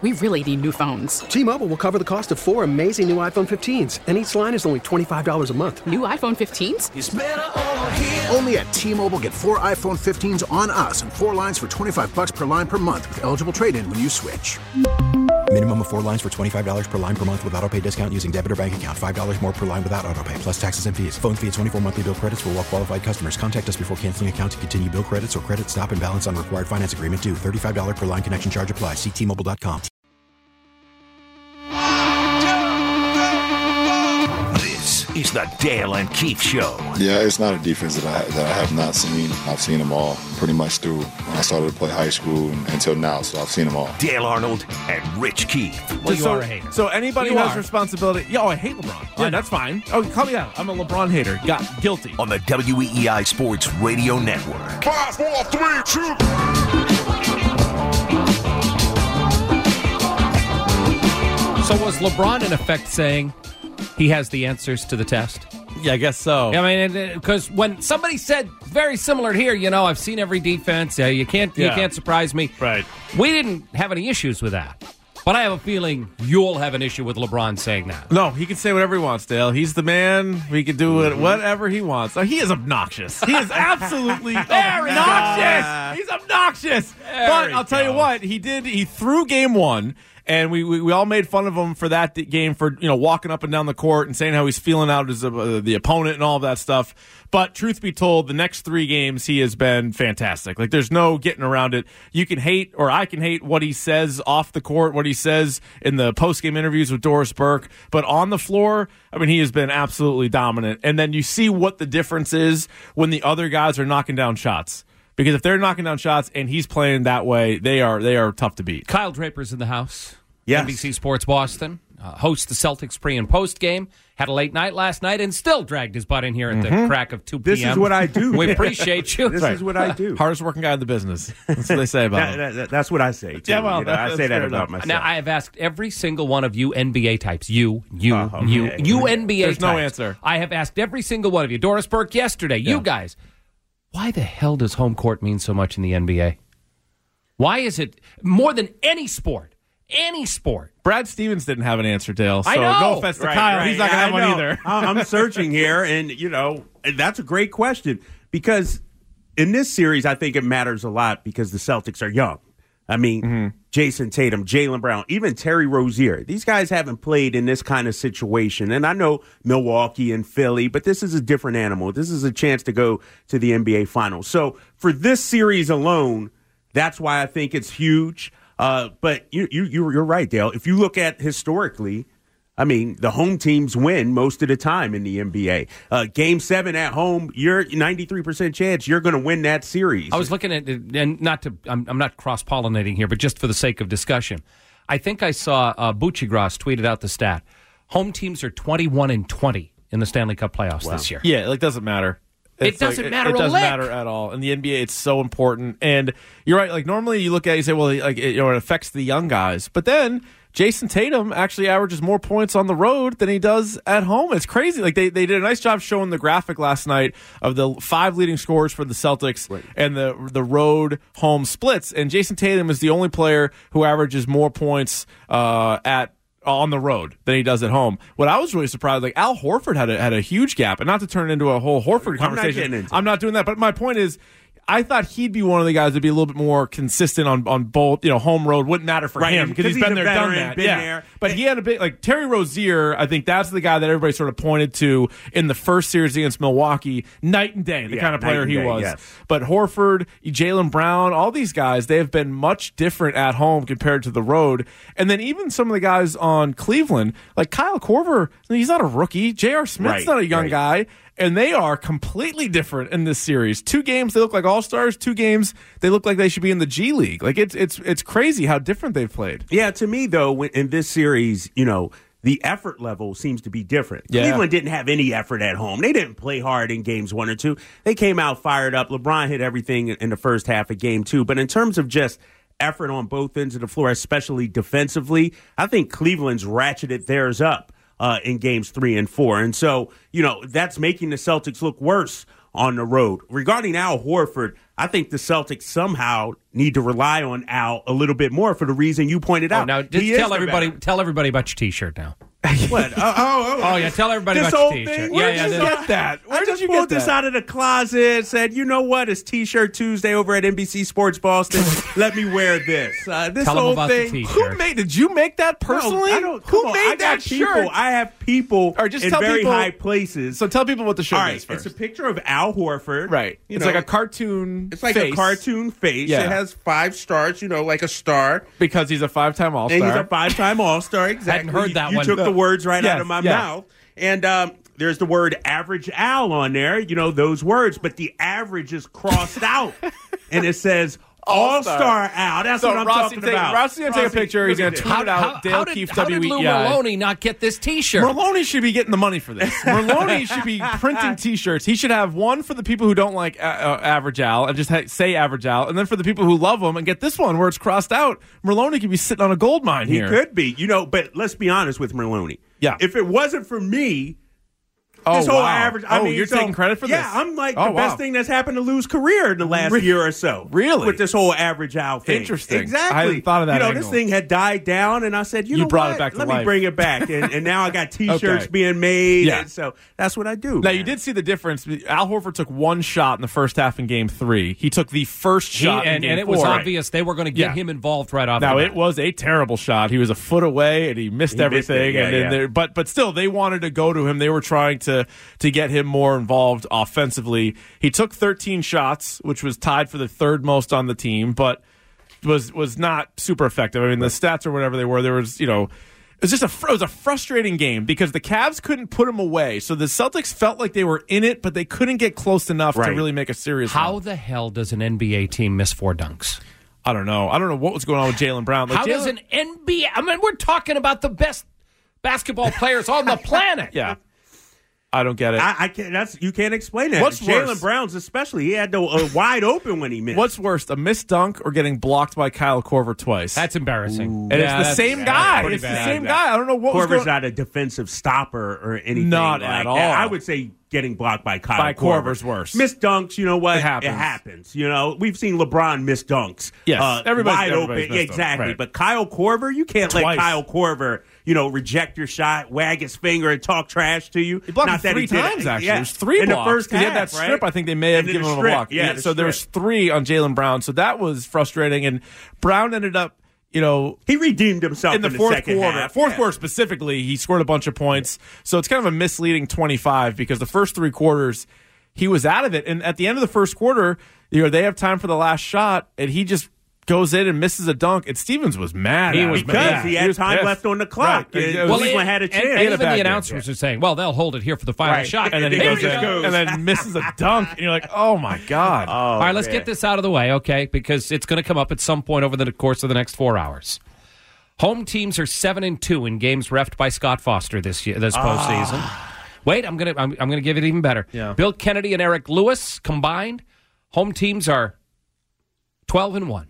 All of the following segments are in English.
We really need new phones. T-Mobile will cover the cost of 4 amazing new iPhone 15s, and each line is only $25 a month. New iPhone 15s? It's better over here. Only at T-Mobile, get 4 iPhone 15s on us and 4 lines for $25 per line per month with eligible trade-in when you switch. Minimum of 4 lines for $25 per line per month with autopay discount using debit or bank account. $5 more per line without autopay, plus taxes and fees. Phone fee at 24 monthly bill credits for well-qualified customers. Contact us before canceling account to continue bill credits or credit stop and balance on required finance agreement due. $35 per line connection charge applies. See T-Mobile.com. This is the Dale and Keith Show. Yeah, it's not a defense that I have not seen. I've seen them all pretty much through when I started to play high school until now, so I've seen them all. Dale Arnold and Rich Keith. Well, you are a hater. So anybody who has responsibility. Yeah, I hate LeBron. Yeah, that's fine. Oh, call me out. I'm a LeBron hater. Got guilty. On the WEEI Sports Radio Network. 5, 4, 3, 2. So was LeBron in effect saying he has the answers to the test? Yeah, I guess so. I mean, because when somebody said very similar here, I've seen every defense. You can't surprise me. Right. We didn't have any issues with that. But I have a feeling you'll have an issue with LeBron saying that. No, he can say whatever he wants, Dale. He's the man. He can do it whatever he wants. He is obnoxious. He is absolutely obnoxious. He's obnoxious. But I'll tell you what, he threw game one. And we all made fun of him for that game for walking up and down the court and saying how he's feeling out as the opponent and all of that stuff. But truth be told, the next 3 games he has been fantastic. Like there's no getting around it. You can hate, or I can hate what he says off the court, what he says in the post-game interviews with Doris Burke. But on the floor, I mean, he has been absolutely dominant. And then you see what the difference is when the other guys are knocking down shots. Because if they're knocking down shots and he's playing that way, they are tough to beat. Kyle Draper's in the house. Yes. NBC Sports Boston. Hosts the Celtics pre- and post game. Had a late night last night and still dragged his butt in here at the crack of 2 p.m. This is what I do. We appreciate you. This is what I do. Hardest working guy in the business. That's what they say about him. That's what I say, too. Yeah, well, I say that about myself. Now, I have asked every single one of you NBA types. You NBA There's types. no answer. I have asked every single one of you. Doris Burke yesterday. Yeah. You guys. Why the hell does home court mean so much in the NBA? Why is it more than any sport? Any sport. Brad Stevens didn't have an answer, Dale. So I know. no offense to Kyle. He's not going to have one either. I'm searching here, and, that's a great question. Because in this series, I think it matters a lot because the Celtics are young. I mean, Jason Tatum, Jaylen Brown, even Terry Rozier. These guys haven't played in this kind of situation. And I know Milwaukee and Philly, but this is a different animal. This is a chance to go to the NBA Finals. So for this series alone, that's why I think it's huge. But you're right, Dale. If you look at historically, I mean, the home teams win most of the time in the NBA. Game 7 at home, you're 93% chance you're going to win that series. I was looking at it, and I'm not cross-pollinating here, but just for the sake of discussion. I think I saw Buccigross tweeted out the stat. Home teams are 21-20 in the Stanley Cup playoffs this year. Yeah, it doesn't matter. It doesn't matter. It doesn't matter at all. In the NBA, it's so important. And you're right. Like normally, you look at it, you say, well, it affects the young guys. But then Jason Tatum actually averages more points on the road than he does at home. It's crazy. Like they did a nice job showing the graphic last night of the 5 leading scorers for the Celtics and the road home splits. And Jason Tatum is the only player who averages more points on the road than he does at home. What I was really surprised, like Al Horford had a huge gap, and not to turn it into a whole Horford conversation. I'm not doing that, but my point is, I thought he'd be one of the guys that'd be a little bit more consistent on both, home road. Wouldn't matter for him because he's been there, done that. There. But he had a bit, like Terry Rozier, I think that's the guy that everybody sort of pointed to in the first series against Milwaukee, night and day, the kind of player he was. Yes. But Horford, Jaylen Brown, all these guys, they have been much different at home compared to the road. And then even some of the guys on Cleveland, like Kyle Korver, he's not a rookie. J.R. Smith's not a young guy. And they are completely different in this series. 2 games, they look like all-stars. 2 games, they look like they should be in the G League. Like, it's crazy how different they've played. Yeah, to me, though, in this series, the effort level seems to be different. Yeah. Cleveland didn't have any effort at home. They didn't play hard in games 1 or 2. They came out fired up. LeBron hit everything in the first half of game 2. But in terms of just effort on both ends of the floor, especially defensively, I think Cleveland's ratcheted theirs up in games 3 and 4. And so, that's making the Celtics look worse on the road. Regarding Al Horford, I think the Celtics somehow need to rely on Al a little bit more for the reason you pointed out. Now, just tell everybody about your T-shirt now. What? Oh, yeah. Tell everybody this about whole your T-shirt. thing? Where did you get that? I just pulled this out of the closet. Said, you know what? It's T-shirt Tuesday over at NBC Sports Boston. Let me wear this. This Tell whole them about thing. the T-shirt. Did you make that personally? No, I don't. Who Come on, made I got that people. shirt? I have people Or just in tell very people- high places. So tell people what the shirt All right, is first. it's a picture of Al Horford. Right. You It's know, like a cartoon It's like face. a cartoon face. Yeah. It has 5 stars, like a star. Because he's a 5-time All-Star. And he's a 5-time All-Star. Exactly. Hadn't heard that you one. took the words right Yes, out of my yeah. mouth. And there's the word average Al on there, those words, but the average is crossed out. And it says All-Star Al. That's what I'm talking about. Rossi's going to take a picture. He's going to look at tweet it out. Dale Keefe, how did Lou WEEI. Maloney not get this T-shirt? Maloney should be getting the money for this. Maloney should be printing T-shirts. He should have one for the people who don't like Average Al and just say Average Al, and then for the people who love him and get this one where it's crossed out. Maloney could be sitting on a gold mine He here. could be, but let's be honest with Maloney. Yeah. If it wasn't for me, Oh, this whole wow. average. You're taking credit for this? Yeah, I'm like Oh, the best wow. thing that's happened to Lou's career in the last year or so. Really? With this whole average Al thing. Interesting. Exactly. I hadn't thought of that This angle. thing had died down, and I said, you know brought what? it back to Let life. me bring it back. And now I got T-shirts Okay. being made. Yeah. And so that's what I do. Now, man. you did see the difference. Al Horford took one shot in the first half in Game 3. He took the first shot in and Game it was 4. obvious they were going to get Yeah. him involved right off Now, the it bat. was a terrible shot. He was a foot away, and he missed everything. it, and then but still, they wanted to go to him. They were trying to get him more involved offensively. He took 13 shots, which was tied for the third most on the team, but was not super effective. I mean, the stats or whatever they were, there was, it was just it was a frustrating game because the Cavs couldn't put him away. So the Celtics felt like they were in it, but they couldn't get close enough to really make a serious How run. the hell does an NBA team miss 4 dunks? I don't know. I don't know what was going on with Jaylen Brown. How does an NBA... I mean, we're talking about the best basketball players on the planet. Yeah. I don't get it. I can't. You can't explain that. What's worse? Jaylen Brown's especially. He had the wide open when he missed. What's worse, a missed dunk or getting blocked by Kyle Korver twice? That's embarrassing. And it's the same guy. pretty It's the bad. same guy. I don't know what was Korver's going on. not a defensive stopper or anything. Not like at that. all. I would say getting blocked by Kyle By Korver. Korver's worse. Missed dunks, you know what? It happens. It happens. We've seen LeBron miss dunks. Yes. wide Everybody's open. missed them. Exactly. Right. But Kyle Korver, you can't Twice. let Kyle Korver, reject your shot, wag his finger, and talk trash to you. He blocked Not him that 3 he did it. times, actually. Yeah. There's 3 in blocks. the first half, He had that strip. right? I think they may have And then given the him a strip. block. Yeah, the so there was strip. 3 on Jaylen Brown. So that was frustrating. And Brown ended up, He redeemed himself in the the fourth second quarter. half. Fourth Yeah. quarter specifically, he scored a bunch of points. So it's kind of a misleading 25 because the first 3 quarters, he was out of it. And at the end of the first quarter, they have time for the last shot, and he just goes in and misses a dunk. And Stevens was mad. He at him. was Because mad. he had was time pissed. left on the clock. Right. And It was- Cleveland had a chance. And He had a even bad the game. announcers are saying, well, they'll hold it here for the final Right. shot. And then he Here goes it in. goes. and then misses a dunk. And you're like, oh, my God. All right, let's man. get this out of the way, okay? Because it's going to come up at some point over the course of the next 4 hours. Home teams are 7-2 in games reffed by Scott Foster this postseason. Wait, I'm gonna give it even better. Yeah. Bill Kennedy and Eric Lewis combined, home teams are 12-1.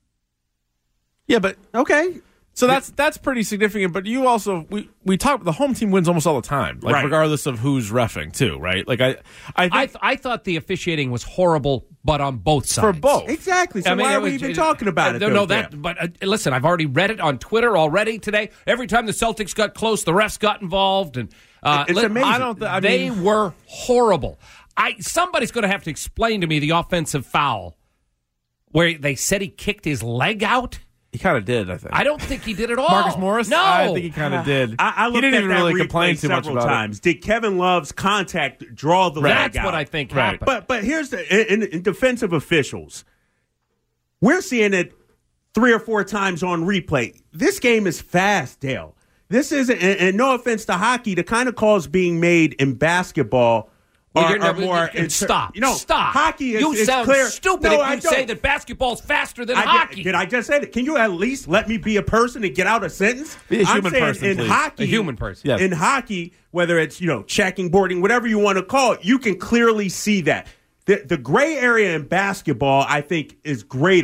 Yeah, but Okay. so that's pretty significant. But you also we talk the home team wins almost all the time, like Right. regardless of who's reffing too, right? Like I think I thought the officiating was horrible, but on both sides. for both. Exactly. So why it are we was- even talking about it? No, though, that. Jeff? But listen, I've already read it on Twitter already today. Every time the Celtics got close, the refs got involved, and It's amazing. I don't. I they mean, were horrible. Somebody's going to have to explain to me the offensive foul where they said he kicked his leg out. he kind of did. I think. I don't think he did at all. Marcus Morris. No, I think he kind of did. I he looked didn't at even that really replay complain too much several about times. Did Kevin Love's contact draw the leg That's out? what I think Right. happened. But here's in defensive officials, we're seeing it 3 or 4 times on replay. This game is fast, Dale. This isn't, and no offense to hockey, the kind of calls being made in basketball are more. Stop. You know, Stop. Hockey is You sound clear. stupid No, if I you don't. say that basketball's faster than I hockey. Did I just say that? Can you at least let me be a person and get out a sentence? Be a I'm human saying person, in please. hockey, A human person. Yes. In hockey, whether it's checking, boarding, whatever you want to call it, you can clearly see that. The gray area in basketball, I think, is greater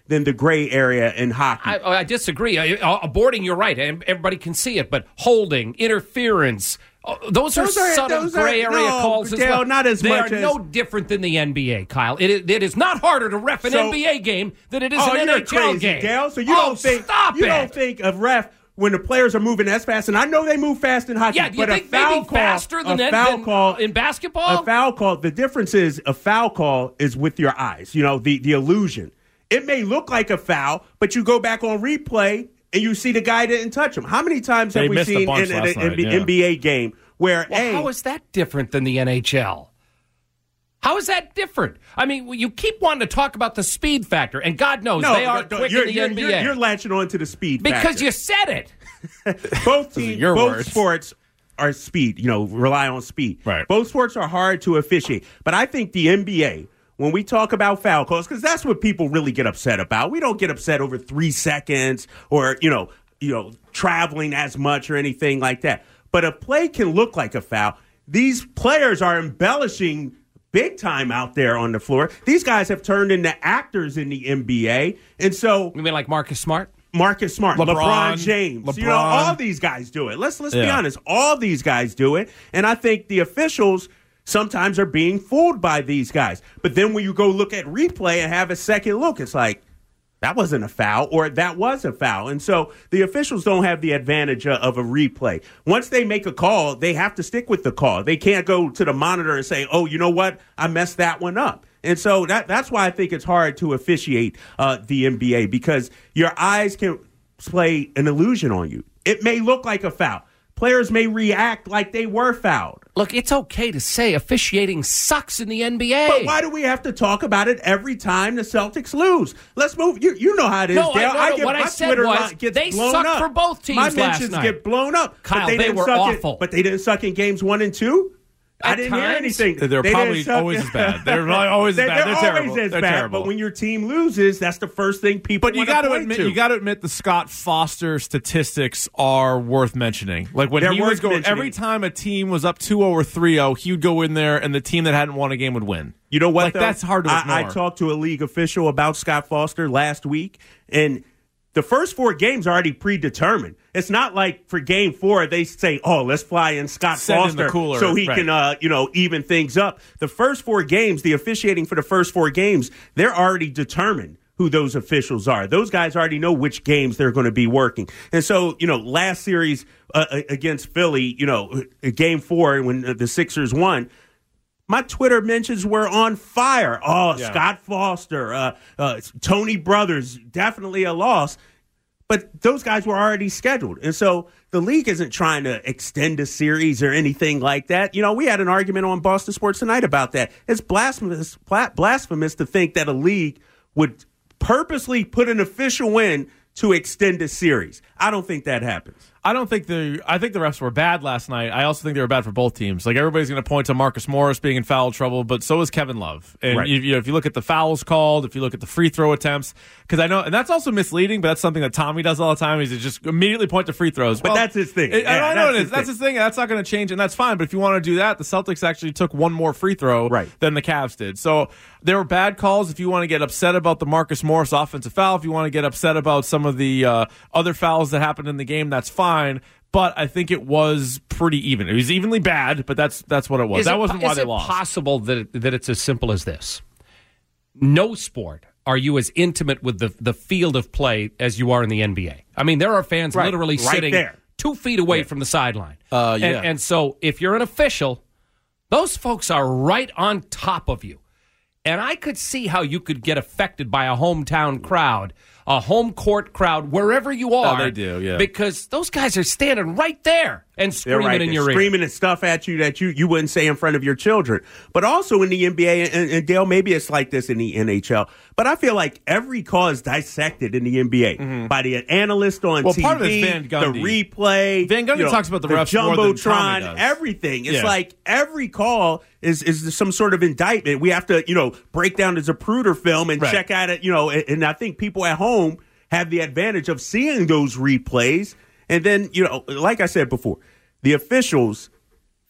than the gray area in hockey. I disagree. Aborting, you're right. Everybody can see it, but holding, interference, those are subtle gray area calls as Dale, well. not as they much are as, no different than the NBA, Kyle. It is not harder to ref an NBA game than it is an NHL crazy, game. Dale. So you don't think of ref when the players are moving as fast, and I know they move fast in hockey. Yeah, do you but think a foul maybe call, faster than in basketball? A foul call. The difference is a foul call is with your eyes. You know, the illusion. It may look like a foul, but you go back on replay and you see the guy didn't touch him. How many times have we seen in an NBA game where how is that different than the NHL? How is that different? I mean, you keep wanting to talk about the speed factor, and God knows they are quick in the NBA. You're latching on to the speed factor. Because you said it. Both sports are speed, rely on speed. Right. Both sports are hard to officiate. But I think the NBA, when we talk about foul calls, because that's what people really get upset about. We don't get upset over 3 seconds or, traveling as much or anything like that. But a play can look like a foul. These players are embellishing big time out there on the floor. These guys have turned into actors in the NBA. And so, you mean like Marcus Smart? LeBron James. All these guys do it. Let's be honest. All these guys do it. And I think the officials sometimes are being fooled by these guys. But then when you go look at replay and have a second look, it's like, that wasn't a foul, or that was a foul. And so the officials don't have the advantage of a replay. Once they make a call, they have to stick with the call. They can't go to the monitor and say, oh, you know what? I messed that one up. And so that's why I think it's hard to officiate the NBA, because your eyes can play an illusion on you. It may look like a foul. Players may react like they were fouled. Look, it's okay to say officiating sucks in the NBA. But why do we have to talk about it every time the Celtics lose? Let's move. You know how it is, Dale. What I said was they sucked for both teams last night. My mentions get blown up. Kyle, they were awful. But they didn't suck in games 1 and 2? I didn't hear anything. They're probably always as bad. They're probably always as bad. They're terrible. Always as bad. But when your team loses, that's the first thing people. But you got to admit, the Scott Foster statistics are worth mentioning. Like when he was going, every time a team was up 2-0 or 3-0, he would go in there, and the team that hadn't won a game would win. You know what? Like, that's hard to ignore. I talked to a league official about Scott Foster last week, and the first 4 games are already predetermined. It's not like for game 4 they say, "Oh, let's fly in Scott Foster so he can, even things up." The first 4 games, the officiating for the first 4 games, they're already determined who those officials are. Those guys already know which games they're going to be working. And so, last series against Philly, game 4 when the Sixers won, my Twitter mentions were on fire. Scott Foster, Tony Brothers, definitely a loss. But those guys were already scheduled. And so the league isn't trying to extend a series or anything like that. We had an argument on Boston Sports Tonight about that. It's blasphemous to think that a league would purposely put an official in to extend a series. I don't think that happens. I think the refs were bad last night. I also think they were bad for both teams. Like, everybody's going to point to Marcus Morris being in foul trouble, but so is Kevin Love. And right. if you look at the fouls called, if you look at the free throw attempts, because I know, and that's also misleading, but that's something that Tommy does all the time, is to just immediately point to free throws. But that's his thing. I know it is. That's his thing. That's not going to change, and that's fine. But if you want to do that, the Celtics actually took one more free throw than the Cavs did. So there were bad calls. If you want to get upset about the Marcus Morris offensive foul, if you want to get upset about some of the other fouls that happened in the game, that's fine. But I think it was pretty even. It was evenly bad, but that's what it was. That wasn't why they lost. Is it possible that it's as simple as this? No sport are you as intimate with the field of play as you are in the NBA. I mean, there are fans literally sitting there, 2 feet away from the sideline. Yeah. And so if you're an official, those folks are right on top of you. And I could see how you could get affected by a hometown crowd, a home court crowd, wherever you are. Oh, they do, yeah. Because those guys are standing right there and screaming in your ear. Screaming and stuff at you that you wouldn't say in front of your children. But also in the NBA, and Dale, maybe it's like this in the NHL, but I feel like every call is dissected in the NBA by the analyst on TV, part of it's Van Gundy. The replay. Van Gundy talks about the refs Jumbotron, more than Tommy does. Everything. It's like every call is some sort of indictment. We have to, break down the Zapruder film and check out it, and I think people at home have the advantage of seeing those replays. And then, like I said before, the officials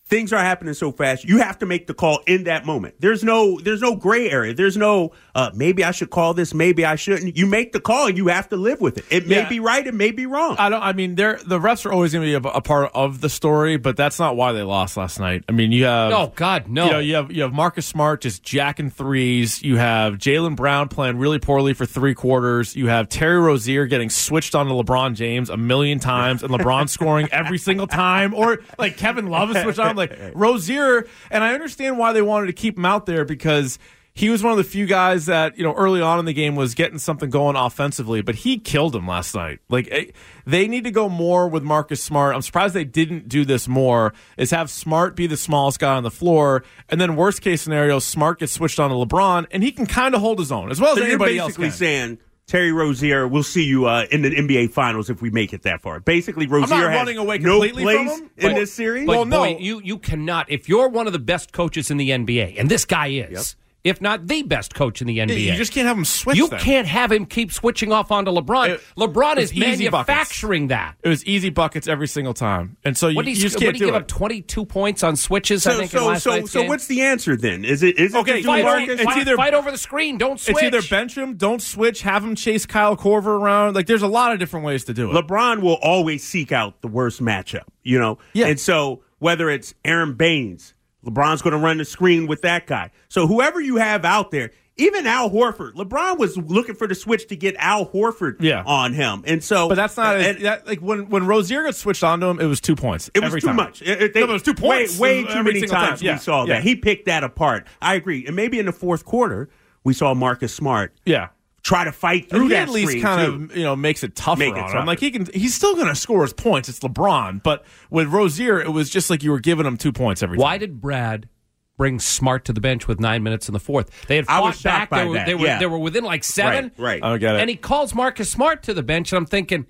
things are happening so fast. You have to make the call in that moment. There's no gray area. There's no maybe I should call this, maybe I shouldn't. You make the call and you have to live with it. It may be right, it may be wrong. The refs are always going to be a part of the story, but that's not why they lost last night. I mean, you have you have Marcus Smart just jacking threes. You have Jaylen Brown playing really poorly for 3 quarters. You have Terry Rozier getting switched on to LeBron James a million times and LeBron scoring every single time, or like Kevin Love is switched on. Like Rozier, and I understand why they wanted to keep him out there because he was one of the few guys that, early on in the game was getting something going offensively, but he killed him last night. Like, they need to go more with Marcus Smart. I'm surprised they didn't do this more, is have Smart be the smallest guy on the floor, and then worst case scenario, Smart gets switched on to LeBron, and he can kind of hold his own, as well as anybody else can. You're basically saying, Terry Rozier, we'll see you in the NBA Finals if we make it that far. Basically, Rozier has no place in this series. But you cannot. If you're one of the best coaches in the NBA, and this guy is, if not the best coach in the NBA, you just can't have him switch. You can't have him keep switching off onto LeBron. LeBron is manufacturing that. It was easy buckets every single time, and so you just can't do it. Give up 22 points on switches. I think in last night's game. What's the answer then? Is it okay? It's either fight over the screen. Don't switch. It's either bench him, don't switch, have him chase Kyle Korver around. Like there's a lot of different ways to do it. LeBron will always seek out the worst matchup. And so whether it's Aaron Baines. LeBron's going to run the screen with that guy. So whoever you have out there, even Al Horford, LeBron was looking for the switch to get Al Horford on him. And so, but that's not like when Rozier got switched onto him, it was 2 points. It was too much. It was 2 points. Way too many times we saw that. He picked that apart. I agree. And maybe in the fourth quarter, we saw Marcus Smart. Try to fight through that. At least kind of makes it tougher on him. Like he's still going to score his points. It's LeBron, but with Rozier, it was just like you were giving him 2 points every time. Why did Brad bring Smart to the bench with 9 minutes in the fourth? They had fought back. They were within like 7. Right. I get it. And he calls Marcus Smart to the bench, and I'm thinking,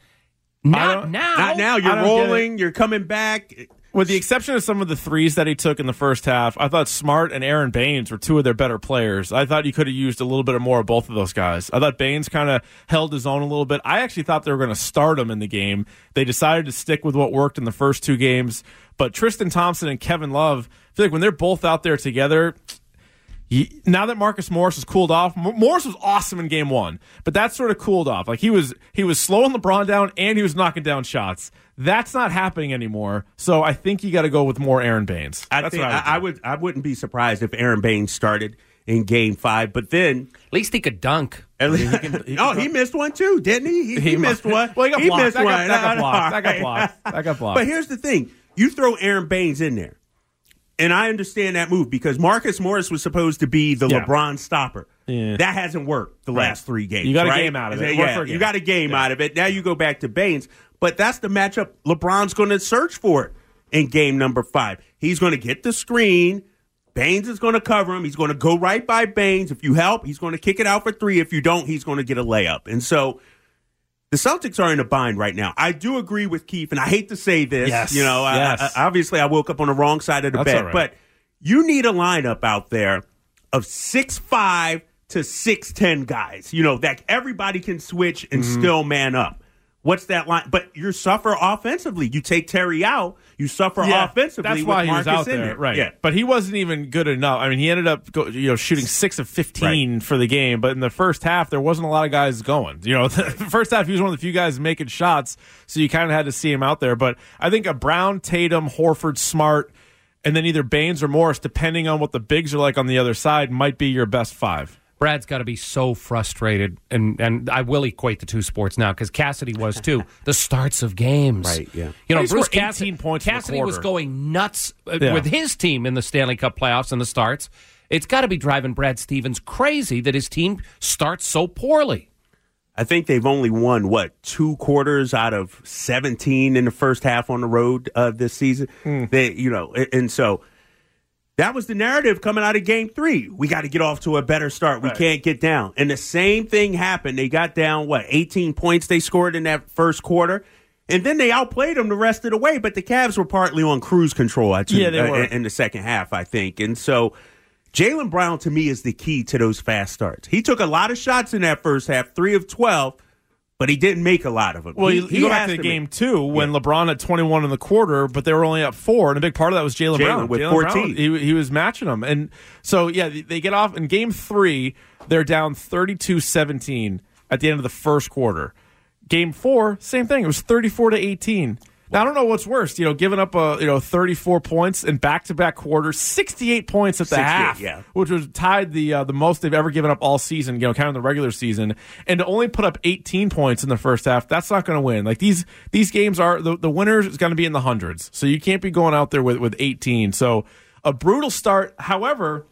not now. Not now. You're rolling. You're coming back. With the exception of some of the threes that he took in the first half, I thought Smart and Aaron Baines were 2 of their better players. I thought you could have used a little bit more of both of those guys. I thought Baines kind of held his own a little bit. I actually thought they were going to start him in the game. They decided to stick with what worked in the first 2 games. But Tristan Thompson and Kevin Love, I feel like when they're both out there together, now that Marcus Morris has cooled off, Morris was awesome in game 1, but that sort of cooled off. Like he was slowing LeBron down and he was knocking down shots. That's not happening anymore. So I think you got to go with more Aaron Baines. I wouldn't be surprised if Aaron Baines started in game 5, but then at least he could dunk. He missed one too, didn't he? He missed one. Well, he missed one. That got blocked. But here's the thing: you throw Aaron Baines in there. And I understand that move because Marcus Morris was supposed to be the LeBron stopper. Yeah. That hasn't worked the last 3 games. You got a game out of it. You got a game out of it. Now you go back to Baines. But that's the matchup LeBron's going to search for in game number 5. He's going to get the screen. Baines is going to cover him. He's going to go right by Baines. If you help, he's going to kick it out for 3. If you don't, he's going to get a layup. And so the Celtics are in a bind right now. I do agree with Keith, and I hate to say this. Yes. Obviously I woke up on the wrong side of the bed. Right. But you need a lineup out there of 6'5" to 6'10" guys. That everybody can switch and still man up. What's that line? But you suffer offensively. You take Terry out, you suffer offensively. That's why with Marcus he was out in there, right? Yeah. But he wasn't even good enough. I mean, he ended up shooting 6 of 15 for the game. But in the first half, there wasn't a lot of guys going. The first half, he was one of the few guys making shots, so you kind of had to see him out there. But I think a Brown, Tatum, Horford, Smart, and then either Baines or Morris, depending on what the bigs are like on the other side, might be your best 5. Brad's got to be so frustrated, and I will equate the 2 sports now because Cassidy was too. The starts of games, right? Yeah, Bruce Cassidy points. Cassidy was going nuts with his team in the Stanley Cup playoffs and the starts. It's got to be driving Brad Stevens crazy that his team starts so poorly. I think they've only won 2 quarters out of 17 in the first half on the road this season. And so. That was the narrative coming out of game 3. We got to get off to a better start. We can't get down. And the same thing happened. They got down, 18 points they scored in that first quarter. And then they outplayed them the rest of the way. But the Cavs were partly on cruise control, they were. In the second half, I think. And so Jaylen Brown, to me, is the key to those fast starts. He took a lot of shots in that first half, 3 of 12. but he didn't make a lot of them. Well, you go back to the game 2 when LeBron had 21 in the quarter, but they were only up 4, and a big part of that was Jaylen Brown. With Jaylen 14. Brown, he was matching them. And so, yeah, they get off. In game 3, they're down 32-17 at the end of the first quarter. Game 4, same thing. It was 34-18. Now, I don't know what's worse, giving up 34 points in back-to-back quarters, 68 points at the half, which was tied the most they've ever given up all season, counting the regular season, and to only put up 18 points in the first half, that's not going to win. Like these games are the winner is going to be in the hundreds, so you can't be going out there with 18. So a brutal start. However,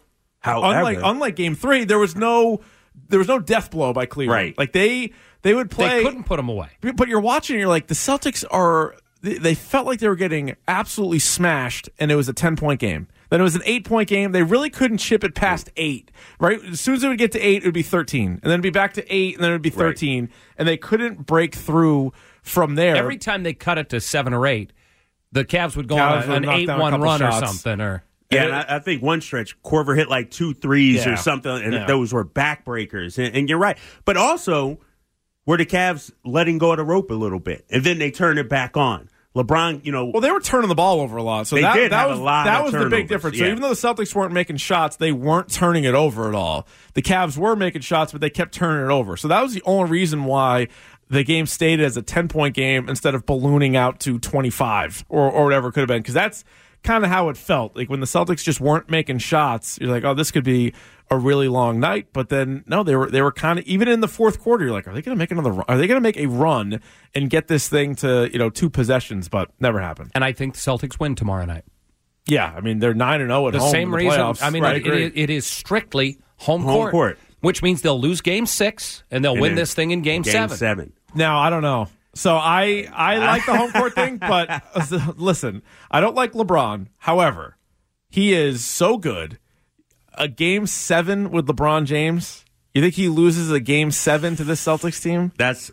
unlike Game 3, there was no death blow by Cleveland. Right. Like they would play. They couldn't put them away. But you're watching, and you're like, the Celtics are. They felt like they were getting absolutely smashed, and it was a 10-point game. Then it was an 8-point game. They really couldn't chip it past 8, right? As soon as it would get to 8, it would be 13. And then it'd be back to 8, and then it would be 13. Right. And they couldn't break through from there. Every time they cut it to 7 or 8, the Cavs would go on an 8-1 run or something. Yeah, and I think one stretch, Korver hit like 2 threes or something, and those were backbreakers. And you're right. But also, were the Cavs letting go of the rope a little bit, and then they turned it back on. LeBron, well, they were turning the ball over a lot, so that was the big difference. So even though the Celtics weren't making shots, they weren't turning it over at all. The Cavs were making shots, but they kept turning it over. So that was the only reason why the game stayed as a 10-point game instead of ballooning out to 25 or whatever it could have been, because that's kind of how it felt. Like when the Celtics just weren't making shots, you're like, oh, this could be a really long night. But then no, they were kind of, even in the fourth quarter, you're like, are they going to make another run? Are they going to make a run and get this thing to 2 possessions? But never happened. And I think the Celtics win tomorrow night. Yeah, I mean they're 9-0 at home. The same reason. Playoffs. I mean, it is strictly home court, which means they'll lose Game 6 and they'll win this thing in Game 7. Now I don't know. So I like the home court thing, but listen, I don't like LeBron. However, he is so good. A Game 7 with LeBron James, you think he loses a Game 7 to this Celtics team?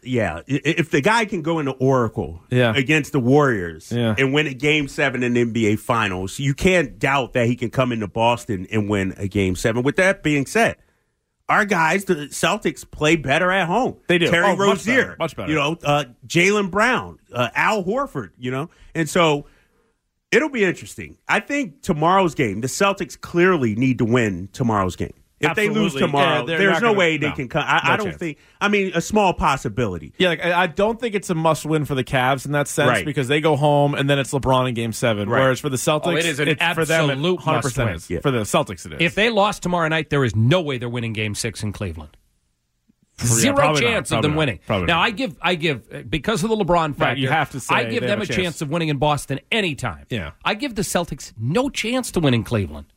If the guy can go into Oracle against the Warriors and win a Game 7 in the NBA Finals, you can't doubt that he can come into Boston and win a Game 7. With that being said, our guys, the Celtics, play better at home. They do. Terry Rozier. Much better. Jaylen Brown, Al Horford, And so it'll be interesting. I think tomorrow's game, the Celtics clearly need to win tomorrow's game. If they lose tomorrow, there's no way they can come. I don't think. I mean, a small possibility. Yeah, I don't think it's a must-win for the Cavs in that sense because they go home and then it's LeBron in Game 7. Right. Whereas for the Celtics, it is an absolute 100%. For the Celtics, it is. If they lost tomorrow night, there is no way they're winning Game 6 in Cleveland. Zero chance of them winning. Now, I give because of the LeBron factor, you have to say I give them a chance of winning in Boston anytime. Yeah. I give the Celtics no chance to win in Cleveland.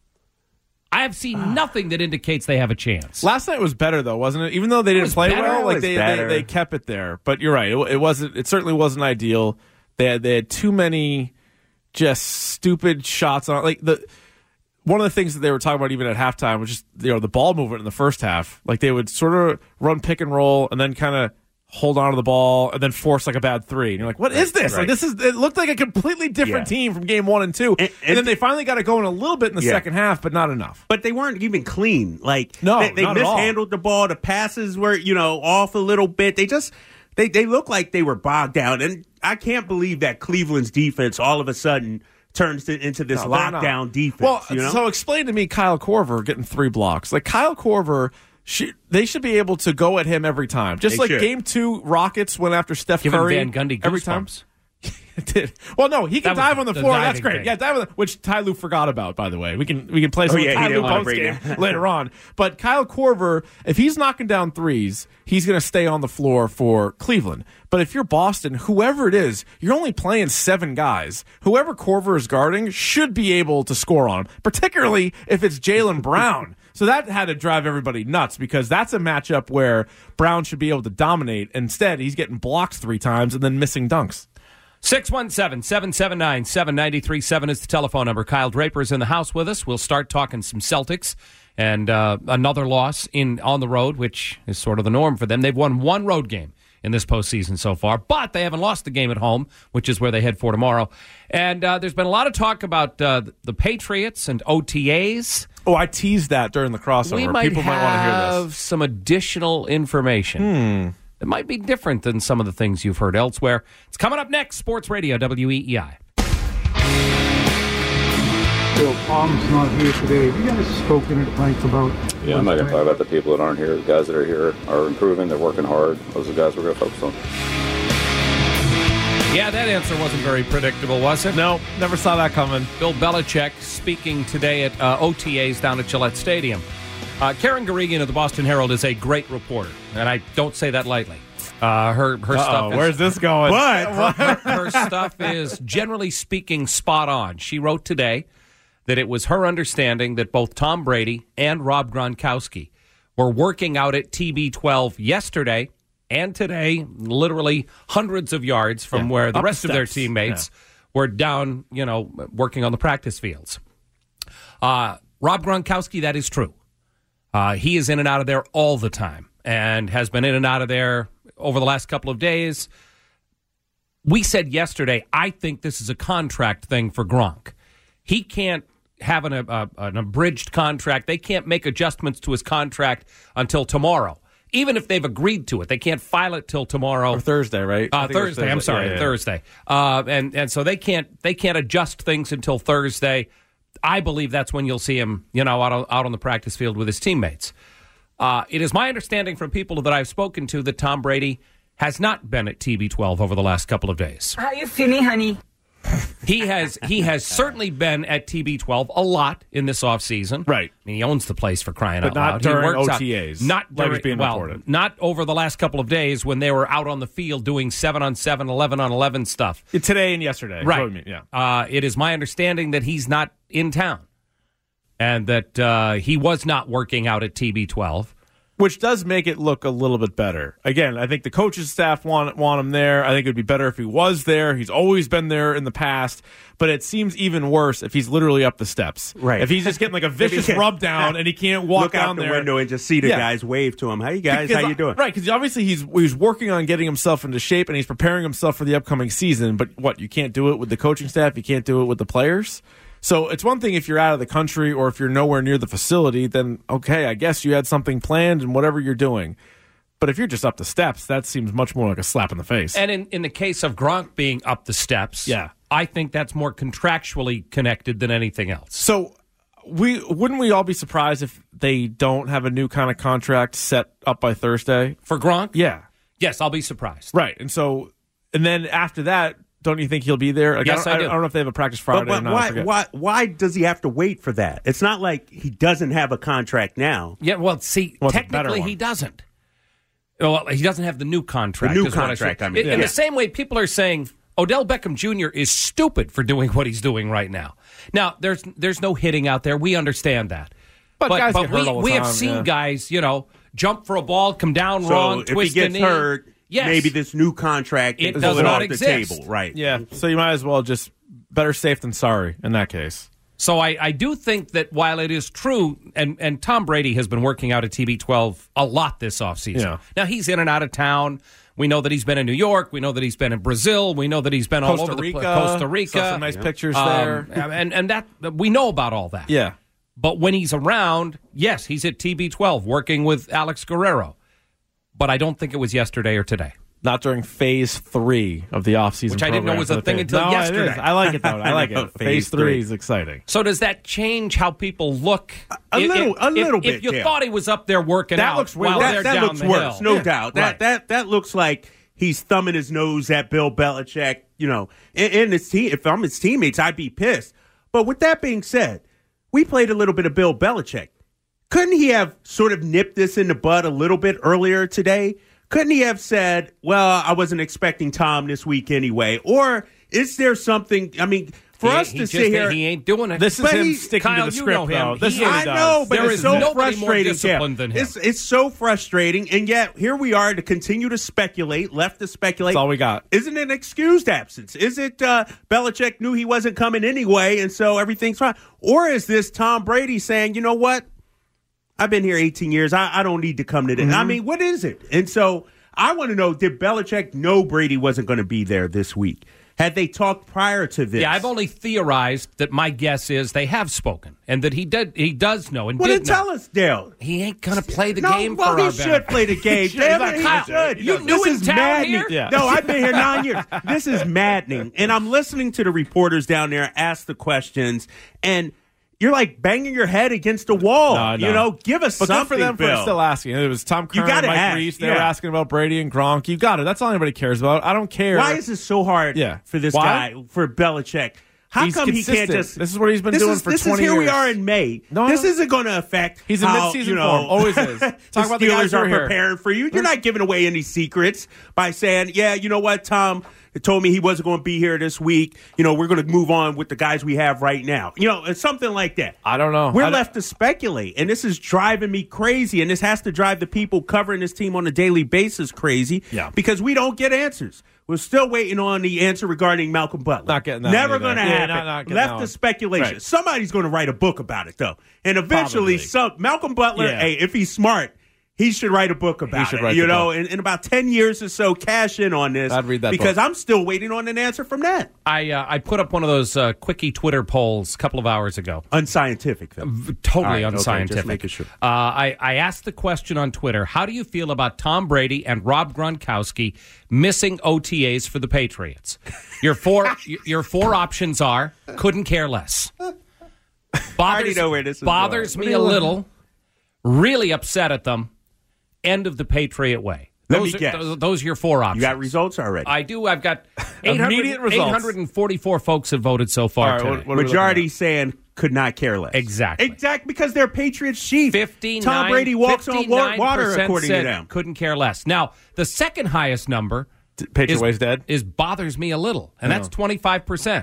I have seen nothing that indicates they have a chance. Last night was better though, wasn't it? Even though they didn't play well, like they kept it there. But you're right; it wasn't. It certainly wasn't ideal. They had too many just stupid shots on. Like one of the things that they were talking about even at halftime was just the ball movement in the first half. Like they would sort of run pick and roll and then kind of hold on to the ball and then force like a bad 3. And you're like, what is this? Like it looked like a completely different team from Game 1 and 2. And then they finally got it going a little bit in the second half, but not enough. But they weren't even clean. Like they mishandled the ball. The passes were, off a little bit. They look like they were bogged down. And I can't believe that Cleveland's defense all of a sudden turns into this lockdown defense. Well, so explain to me Kyle Korver getting 3 blocks. Like Kyle Korver, they should be able to go at him every time. Just like Game 2 Rockets went after Steph Curry Van Gundy every time. Well, no, he can dive on the floor. That's great. Thing. Yeah, dive on which Ty Lue forgot about, by the way. We can play some Ty Lue post game later on. But Kyle Korver, if he's knocking down threes, he's going to stay on the floor for Cleveland. But if you're Boston, whoever it is, you're only playing 7 guys. Whoever Korver is guarding should be able to score on him, particularly if it's Jaylen Brown. So that had to drive everybody nuts because that's a matchup where Brown should be able to dominate. Instead, he's getting blocked 3 times and then missing dunks. 617-779-7937 is the telephone number. Kyle Draper is in the house with us. We'll start talking some Celtics and another loss on the road, which is sort of the norm for them. They've won 1 road game in this postseason so far, but they haven't lost the game at home, which is where they head for tomorrow. And there's been a lot of talk about the Patriots and OTAs. Oh, I teased that during the crossover. People might want to hear this. Some additional information. that might be different than some of the things you've heard elsewhere. It's coming up next. Sports Radio, WEEI. Bill Palm's not here today. Have you guys spoken at length about... Yeah, I'm not going to talk about the people that aren't here. The guys that are here are improving. They're working hard. Those are the guys we're going to focus on. Yeah, that answer wasn't very predictable, was it? No, never saw that coming. Bill Belichick speaking today at OTAs down at Gillette Stadium. Karen Guregian of the Boston Herald is a great reporter, and I don't say that lightly. Her stuff. Where's this going? What? Her stuff is generally speaking spot on. She wrote today that it was her understanding that both Tom Brady and Rob Gronkowski were working out at TB12 yesterday and today, literally hundreds of yards from where the rest of their teammates were down, working on the practice fields. Rob Gronkowski, that is true. He is in and out of there all the time and has been in and out of there over the last couple of days. We said yesterday, I think this is a contract thing for Gronk. He can't have an abridged contract. They can't make adjustments to his contract until tomorrow. Even if they've agreed to it, they can't file it till tomorrow or Thursday, right? Thursday. I'm sorry, Thursday. And so they can't adjust things until Thursday. I believe that's when you'll see him, out on the practice field with his teammates. It is my understanding from people that I've spoken to that Tom Brady has not been at TB12 over the last couple of days. How you feeling, honey? He has certainly been at TB12 a lot in this offseason. Right. I mean, he owns the place for crying out loud. loud. But not during OTAs. Not during, not over the last couple of days when they were out on the field doing 7-on-7, 11-on-11 stuff. Today and yesterday. Right. Yeah. It is my understanding that he's not in town and that he was not working out at TB12. Which does make it look a little bit better. Again, I think the coaching staff want him there. I think it would be better if he was there. He's always been there in the past. But it seems even worse if he's literally up the steps. Right. If he's just getting like a vicious rub down and he can't walk down there. Look out the window and just see the guys wave to him. Hey, guys, how you doing? Right, because obviously he's working on getting himself into shape and he's preparing himself for the upcoming season. But what, you can't do it with the coaching staff? You can't do it with the players? So it's one thing if you're out of the country or if you're nowhere near the facility, then okay, I guess you had something planned and whatever you're doing. But if you're just up the steps, that seems much more like a slap in the face. And in the case of Gronk being up the steps, I think that's more contractually connected than anything else. So wouldn't we all be surprised if they don't have a new kind of contract set up by Thursday? For Gronk? Yeah. Yes, I'll be surprised. Right. And then after that, don't you think he'll be there? Like, yes, I do. I don't know if they have a practice Friday or not. Why does he have to wait for that? It's not like he doesn't have a contract now. Yeah, technically he doesn't. Well, he doesn't have the new contract. The new contract, in the same way people are saying Odell Beckham Jr. is stupid for doing what he's doing right now. Now, there's no hitting out there. We understand that. But guys get hurt all the we time, have seen guys, jump for a ball, come down wrong, twist if he gets hurt, yes. maybe this new contract it is does not off the exist. table. Right. Yeah, so you might as well just better safe than sorry in that case. So I do think that while it is true, and Tom Brady has been working out at TB12 a lot this offseason. Yeah. Now, he's in and out of town. We know that he's been in New York. We know that he's been in Brazil. We know that he's been all over the place. Costa Rica. Saw some nice pictures there. And that we know about all that. Yeah. But when he's around, yes, he's at TB12 working with Alex Guerrero. But I don't think it was yesterday or today. Not during phase 3 of the offseason, which I didn't know was a thing until yesterday. I like it, though. I like it. Phase 3 is exciting. So does that change how people look? A little bit. If you thought he was up there working that out looks while they're that down looks the worse, hill. no doubt. Right. That looks like he's thumbing his nose at Bill Belichick. And his team. If I'm his teammates, I'd be pissed. But with that being said, we played a little bit of Bill Belichick. Couldn't he have sort of nipped this in the bud a little bit earlier today? Couldn't he have said, well, I wasn't expecting Tom this week anyway? Or is there something, for us to sit here. He ain't doing it. This is him sticking to the script, though. This is what he does. I know, but there it's so nobody frustrating. more disciplined than him. It's so frustrating, and yet here we are to continue to speculate, left to speculate. That's all we got. Isn't it an excused absence? Is it Belichick knew he wasn't coming anyway, and so everything's fine? Or is this Tom Brady saying, you know what? I've been here 18 years. I don't need to come to this. Mm-hmm. What is it? And so I want to know, did Belichick know Brady wasn't going to be there this week? Had they talked prior to this? Yeah, I've only theorized that my guess is they have spoken and that he does know and well, did then know. tell us, Dale. He ain't going to play the No, game well, for our he benefit. should play the game. Damn it, he should. You This new in is town maddening. here? Yeah. No, I've been here 9 years. This is maddening. And I'm listening to the reporters down there ask the questions, and you're like banging your head against the wall. No. You know, give us But something, good for them Bill. for still asking. It was Tom You Curran, gotta Mike ask, Reese. They were yeah. asking about Brady and Gronk. You got it. That's all anybody cares about. I don't care. Why is this so hard for this Why? guy, for Belichick? How He's come he can't consistent. just... This is what he's been doing for 20 years. This is here we are in May. This isn't going to affect He's in how, mid-season you know, form. Always is. the Talk about the guys Steelers who are are here. preparing for you. You're not giving away any secrets by saying, yeah, you know what, Tom told me he wasn't going to be here this week. You know, we're going to move on with the guys we have right now. You know, it's something like that. I don't know. We're left to speculate, and this is driving me crazy, and this has to drive the people covering this team on a daily basis crazy because we don't get answers. We're still waiting on the answer regarding Malcolm Butler. Not getting that Never either. going to Yeah, happen. not getting Left that to one. speculation. Right. Somebody's going to write a book about it, though. And eventually, Malcolm Butler, hey, if he's smart, he should write a book about should it. write You the know, book. in about 10 years or so, cash in on this. I'd read that because book. I'm still waiting on an answer from that. I put up one of those quickie Twitter polls a couple of hours ago. Unscientific, though. Totally All right, okay, unscientific. just making sure. I asked the question on Twitter, how do you feel about Tom Brady and Rob Gronkowski missing OTAs for the Patriots? Your four options are couldn't care less. already know where this is bothers going. me a little, really upset at them, end of the Patriot way. Let me guess. Those are your four options. You got results already? I do. I've got Immediate results. 844 folks have voted so far All right, today. what are we Majority saying could not care less. Exactly. Because they're Patriots chief. Tom Brady walks on water, according to them. Couldn't care less. Now, the second highest number Patriot Way's dead? is bothers me a little, and that's 25%.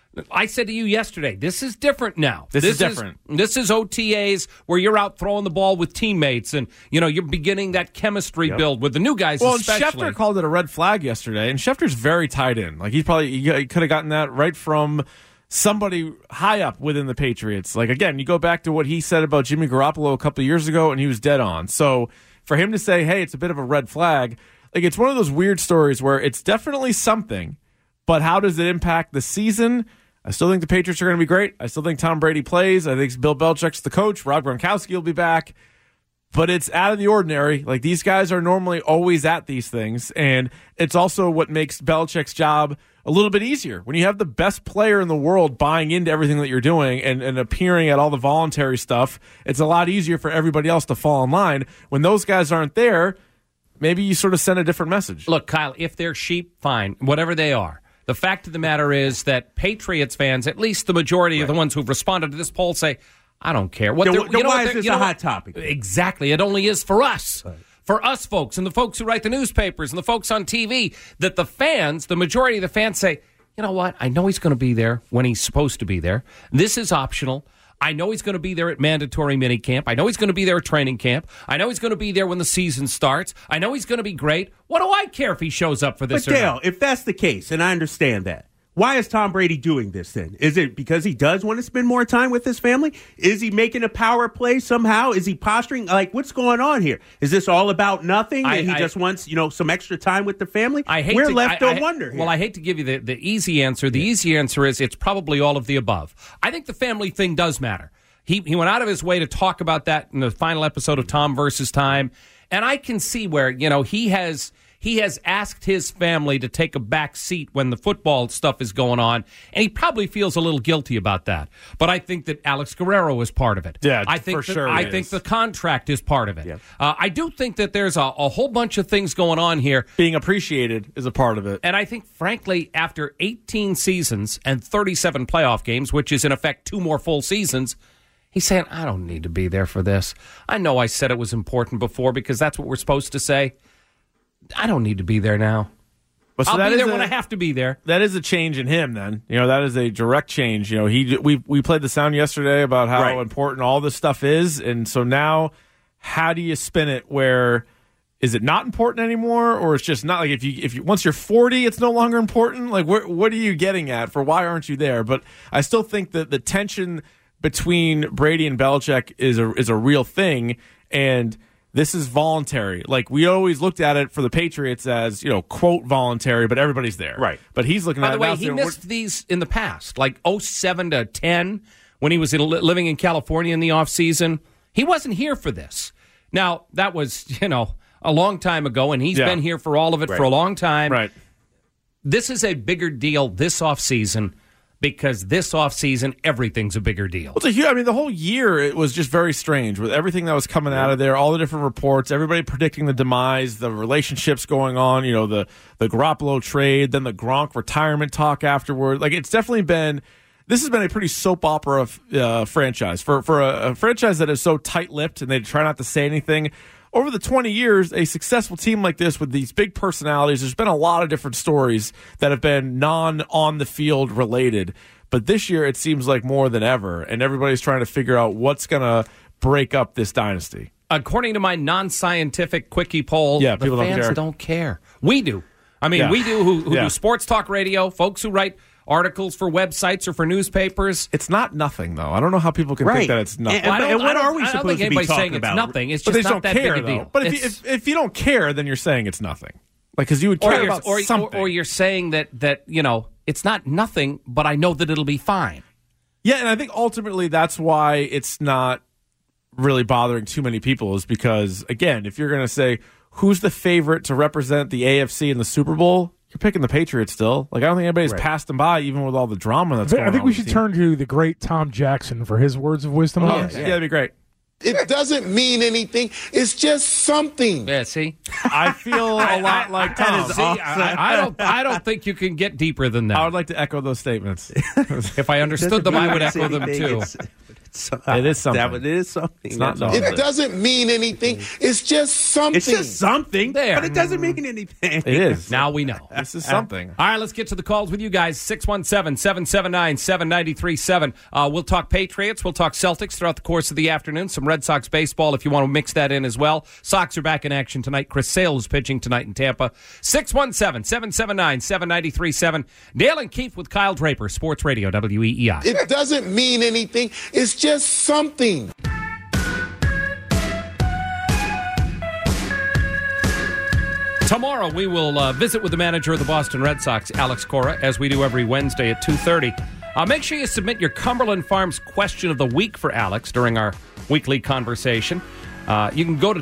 I said to you yesterday, this is different now. This is different. This is OTAs where you're out throwing the ball with teammates, and you're beginning that chemistry build with the new guys. Well, especially. Schefter called it a red flag yesterday, and Schefter's very tied in. Like he could have gotten that right from somebody high up within the Patriots. Like again, you go back to what he said about Jimmy Garoppolo a couple of years ago, and he was dead on. So for him to say, "Hey, it's a bit of a red flag," like it's one of those weird stories where it's definitely something, but how does it impact the season? I still think the Patriots are going to be great. I still think Tom Brady plays. I think Bill Belichick's the coach. Rob Gronkowski will be back. But it's out of the ordinary. Like, these guys are normally always at these things. And it's also what makes Belichick's job a little bit easier. When you have the best player in the world buying into everything that you're doing and appearing at all the voluntary stuff, it's a lot easier for everybody else to fall in line. When those guys aren't there, maybe you sort of send a different message. Look, Kyle, if they're sheep, fine, whatever they are. The fact of the matter is that Patriots fans, at least the majority of the ones who've responded to this poll, say, I don't care. Why is this a hot topic? Exactly. It only is for us. Right. For us folks and the folks who write the newspapers and the folks on TV, that the fans, the majority of the fans say, you know what? I know he's going to be there when he's supposed to be there. This is optional. I know he's going to be there at mandatory minicamp. I know he's going to be there at training camp. I know he's going to be there when the season starts. I know he's going to be great. What do I care if he shows up for this but or Dale, not? if that's the case, and I understand that, why is Tom Brady doing this then? Is it because he does want to spend more time with his family? Is he making a power play somehow? Is he posturing? Like, what's going on here? Is this all about nothing and he just wants, some extra time with the family? We're left to wonder here. Well, I hate to give you the easy answer. The easy answer is it's probably all of the above. I think the family thing does matter. He went out of his way to talk about that in the final episode of Tom versus Time, and I can see where he has asked his family to take a back seat when the football stuff is going on, and he probably feels a little guilty about that. But I think that Alex Guerrero is part of it. Yeah, I think for sure. I think the contract is part of it. Yeah. I do think that there's a whole bunch of things going on here. Being appreciated is a part of it. And I think, frankly, after 18 seasons and 37 playoff games, which is in effect 2 more full seasons, he's saying, I don't need to be there for this. I know I said it was important before because that's what we're supposed to say. I don't need to be there now. But I'll be there when I have to be there. That is a change in him then. That is a direct change. We played the sound yesterday about how important all this stuff is. And so now, how do you spin it where is it not important anymore? Or it's just not like if you once you're 40, it's no longer important? Like, what are you getting at for why aren't you there? But I still think that the tension between Brady and Belichick is a real thing, and This is voluntary. Like, we always looked at it for the Patriots as, quote, voluntary, but everybody's there. Right. But he's looking at it By the now. way, he missed these in the past, like 07 to 10, when he was living in California in the offseason. He wasn't here for this. Now, that was, a long time ago, and he's been here for all of it for a long time. Right. This is a bigger deal this offseason, because this offseason, everything's a bigger deal. Well, the whole year, it was just very strange with everything that was coming out of there, all the different reports, everybody predicting the demise, the relationships going on, the Garoppolo trade, then the Gronk retirement talk afterward. Like, it's definitely been, this has been a pretty soap opera franchise. For a franchise that is so tight-lipped and they try not to say anything. Over the 20 years, a successful team like this with these big personalities, there's been a lot of different stories that have been non-on-the-field related. But this year, it seems like more than ever, and everybody's trying to figure out what's going to break up this dynasty. According to my non-scientific quickie poll, the people fans don't care. We do. We do who do sports talk radio, folks who write articles for websites or for newspapers. It's not nothing, though. I don't know how people can think that it's nothing. And what are we supposed to be talking about? It's nothing. It's but just they not don't that care, big a deal. But if you don't care, then you're saying it's nothing. Like, because you would care about something. Or you're saying that it's not nothing, but I know that it'll be fine. Yeah, and I think ultimately that's why it's not really bothering too many people, is because, again, if you're going to say, who's the favorite to represent the AFC in the Super Bowl, you're picking the Patriots still. Like, I don't think anybody's passed them by, even with all the drama that's going on. I think we should turn to the great Tom Jackson for his words of wisdom. Yeah, that'd be great. It doesn't mean anything. It's just something. Yeah, see? I feel a lot like Tom. I don't think you can get deeper than that. I would like to echo those statements. If I understood them, I would echo them too. It is something. It is something. It's not It doesn't mean anything. It's just something. It's just something, there. but it doesn't mean anything. It is. Now we know. This is something. All right, let's get to the calls with you guys. 617-779-7937. We'll talk Patriots. We'll talk Celtics throughout the course of the afternoon. Some Red Sox baseball if you want to mix that in as well. Sox are back in action tonight. Chris Sale is pitching tonight in Tampa. 617-779-7937. Dale and Keefe with Kyle Draper, Sports Radio, WEEI. It doesn't mean anything. It's just something. Tomorrow we will visit with the manager of the Boston Red Sox, Alex Cora, as we do every Wednesday at 2:30. Make sure you submit your Cumberland Farms question of the week for Alex during our weekly conversation. You can go to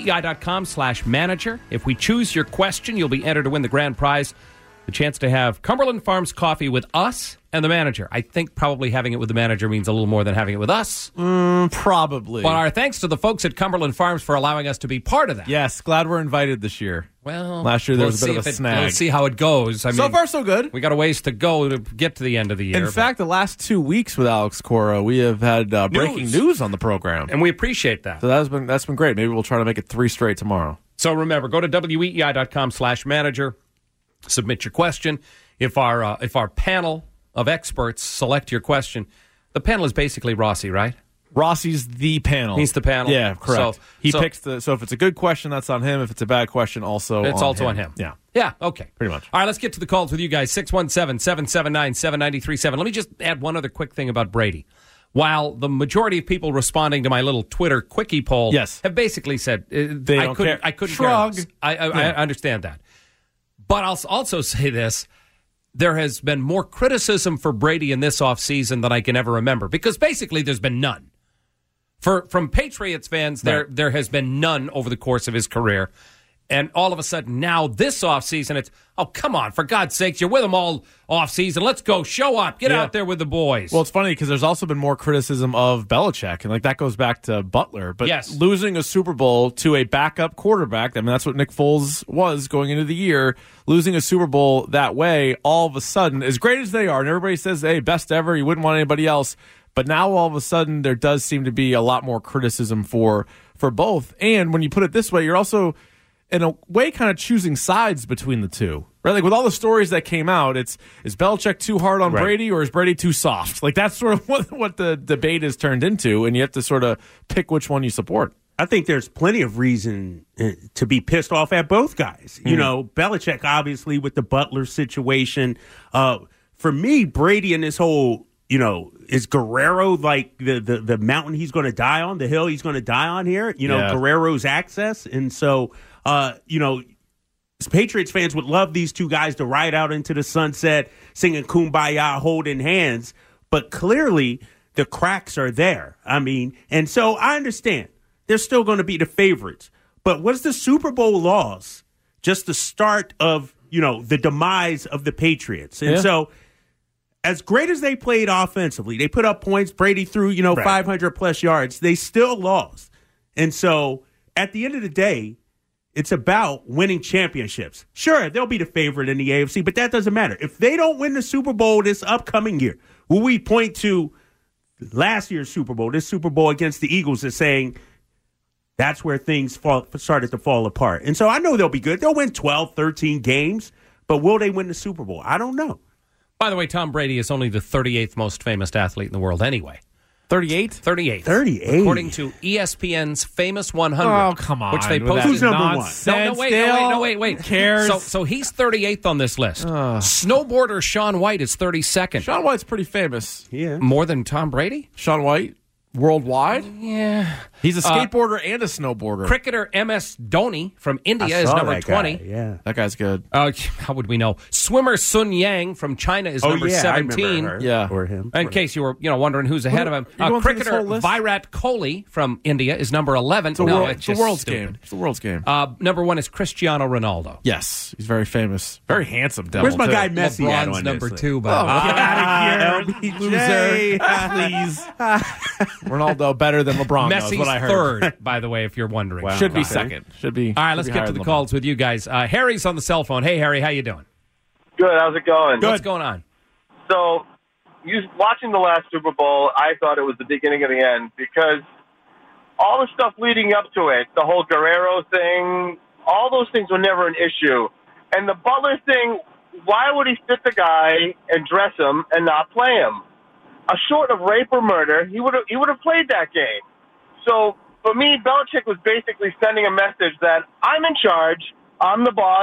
weei.com/manager. If we choose your question, you'll be entered to win the grand prize, the chance to have Cumberland Farms coffee with us and the manager. I think probably having it with the manager means a little more than having it with us. Probably. But our thanks to the folks at Cumberland Farms for allowing us to be part of that. Yes, glad we're invited this year. Well, last year there was a bit of a snag. Let's see how it goes. So far, so good. We got a ways to go to get to the end of the year. In fact, the last 2 weeks with Alex Cora, we have had breaking news on the program. And we appreciate that. So that's been great. Maybe we'll try to make it 3 straight tomorrow. So remember, go to weei.com/manager. Submit your question. If our panel of experts select your question, the panel is basically Rossi, right? Rossi's the panel. He's the panel. Yeah, correct. He picks so if it's a good question, that's on him. If it's a bad question, it's also on him. Yeah. Yeah, okay. Pretty much. All right, let's get to the calls with you guys. 617-779-7937. Let me just add one other quick thing about Brady. While the majority of people responding to my little Twitter quickie poll have basically said I couldn't shrug. Care. I understand that. But I'll also say this. There has been more criticism for Brady in this offseason than I can ever remember, because basically there's been none. From Patriots fans, there has been none over the course of his career. And all of a sudden now this offseason, it's, oh, come on, for God's sakes, you're with them all offseason. Let's go, show up, get out there with the boys. Well, it's funny because there's also been more criticism of Belichick, and that goes back to Butler. But losing a Super Bowl to a backup quarterback, I mean, that's what Nick Foles was going into the year. Losing a Super Bowl that way, all of a sudden, as great as they are, and everybody says, hey, best ever, you wouldn't want anybody else. But now all of a sudden there does seem to be a lot more criticism for both. And when you put it this way, you're also, in a way, kind of choosing sides between the two. Right? Like with all the stories that came out, is Belichick too hard on Brady or is Brady too soft? Like that's sort of what the debate has turned into, and you have to sort of pick which one you support. I think there's plenty of reason to be pissed off at both guys. You know, Belichick, obviously, with the Butler situation. For me, Brady and this whole is Guerrero like the mountain he's going to die on, the hill he's going to die on here? Guerrero's access. And so, Patriots fans would love these two guys to ride out into the sunset, singing Kumbaya, holding hands. But clearly, the cracks are there. And so I understand they're still going to be the favorites. But was the Super Bowl loss just the start of, the demise of the Patriots? And so, as great as they played offensively, they put up points. Brady threw, 500-plus yards. They still lost. And so, at the end of the day, it's about winning championships. Sure, they'll be the favorite in the AFC, but that doesn't matter. If they don't win the Super Bowl this upcoming year, will we point to last year's Super Bowl, this Super Bowl against the Eagles, as saying that's where things started to fall apart? And so I know they'll be good. They'll win 12, 13 games, but will they win the Super Bowl? I don't know. By the way, Tom Brady is only the 38th most famous athlete in the world anyway. 38? 38. 38. According to ESPN's Famous 100. Oh, come on. Which they posted. Who's number one? No, wait. Who cares? So he's 38th on this list. Snowboarder Shaun White is 32nd. Shaun White's pretty famous. Yeah. More than Tom Brady? Shaun White? Worldwide? Yeah. He's a skateboarder and a snowboarder. Cricketer MS Dhoni from India is number 20. Guy. Yeah. That guy's good. How would we know? Swimmer Sun Yang from China is number 17. I remember her. Or him. In case you were wondering who's ahead of him. Cricketer Virat Kohli from India is number 11. It's the world's game. It's the world's game. Number 1 is Cristiano Ronaldo. Yes. He's very famous. Very handsome devil. Where's my too. guy Messi at LeBron's on number this 2. Get out of here, loser. Please. Ronaldo better than LeBron. Messi's what I heard. third, by the way, if you're wondering. Wow. Should be second. Should be. All right, let's get to the calls with you guys. Harry's on the cell phone. Hey, Harry, how you doing? Good. How's it going? What's going on? So, watching the last Super Bowl, I thought it was the beginning of the end because all the stuff leading up to it, the whole Guerrero thing, all those things were never an issue. And the Butler thing, why would he sit the guy and dress him and not play him? Short of rape or murder, he would have played that game. So for me, Belichick was basically sending a message that I'm in charge, I'm the boss,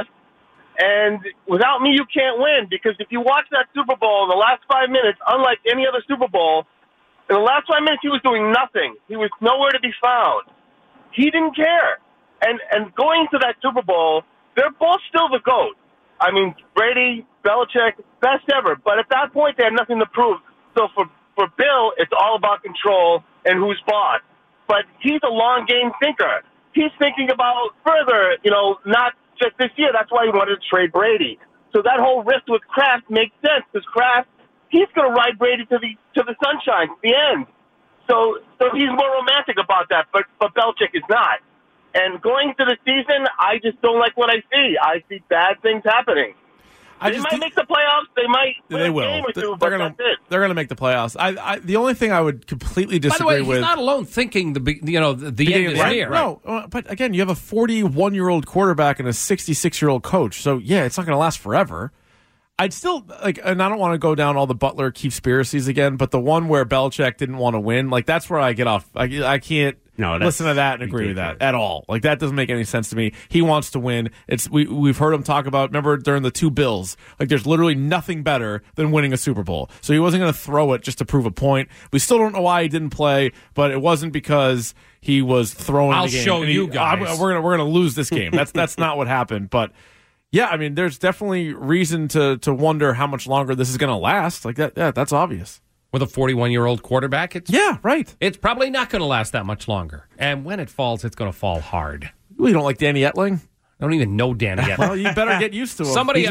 and without me you can't win. Because if you watch that Super Bowl in the last 5 minutes, unlike any other Super Bowl, in the last 5 minutes he was doing nothing. He was nowhere to be found. He didn't care. And going to that Super Bowl, they're both still the GOAT. I mean, Brady, Belichick, best ever. But at that point, they had nothing to prove. So for Bill, it's all about control and who's boss. But he's a long game thinker. He's thinking about further, not just this year. That's why he wanted to trade Brady. So that whole rift with Kraft makes sense because Kraft, he's going to ride Brady to the sunshine, to the end. So he's more romantic about that, but Belichick is not. And going into the season, I just don't like what I see. I see bad things happening. They might make the playoffs. They might win a game or two, but that's it. They're going to make the playoffs. The only thing I would completely disagree with. By the way, he's not alone thinking the end is near. No, but again, you have a 41-year-old quarterback and a 66-year-old coach. So yeah, it's not going to last forever. I'd still and I don't want to go down all the Butler conspiracies again, but the one where Belichick didn't want to win, that's where I get off. I can't. Listen to that and agree with that at all. That doesn't make any sense to me. He wants to win. We've heard him talk about, remember during the 2 Bills, there's literally nothing better than winning a Super Bowl. So he wasn't going to throw it just to prove a point. We still don't know why he didn't play, but it wasn't because he was throwing the game. I'll show you guys. We're going to lose this game. That's not what happened. But yeah, I mean, there's definitely reason to wonder how much longer this is going to last. That's obvious. With a 41-year-old quarterback, it's probably not going to last that much longer. And when it falls, it's going to fall hard. You don't like Danny Etling? I don't even know Danny Etling. Well, you better get used to him. Somebody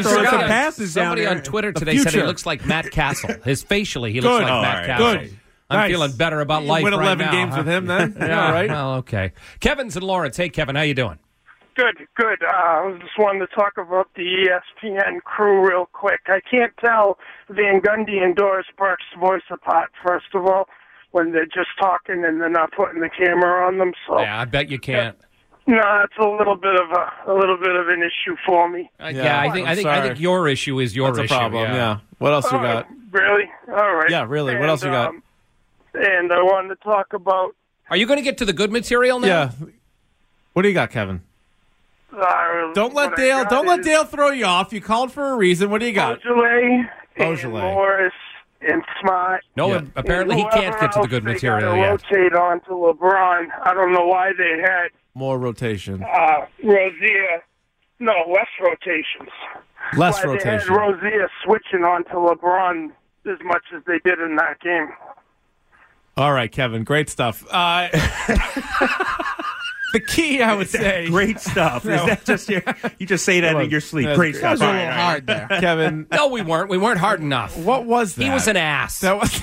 on Twitter today said he looks like Matt Castle. Facially, he looks like Matt Castle. Good. I'm feeling better about life win 11 right now. games with him then? Yeah, all right. Well, okay. Kevin's in Lawrence. Hey, Kevin, how you doing? Good. I just wanted to talk about the ESPN crew real quick. I can't tell Van Gundy and Doris Burke's voice apart, first of all, when they're just talking and they're not putting the camera on them. So yeah, I bet you can't. No, it's a little bit of an issue for me. I think your issue is your That's issue. a problem. Yeah. What else you got? Really? All right. Yeah, really. What else you got? And I wanted to talk about. Are you going to get to the good material now? Yeah. What do you got, Kevin? Don't let Dale throw you off. You called for a reason. What do you got? Beaujolais and Morris and Smart. No, apparently he can't get to the good material yet. Rotate onto LeBron. I don't know why they had more rotation. Rozier. No, less rotations. Less why rotation. They had Rozier switching onto LeBron as much as they did in that game. All right, Kevin, great stuff. The key, I would say, great stuff. Is that just you just say that in your sleep? Great stuff. That was a little hard there, Kevin. No, we weren't. We weren't hard enough. What was that? He was an ass. That was.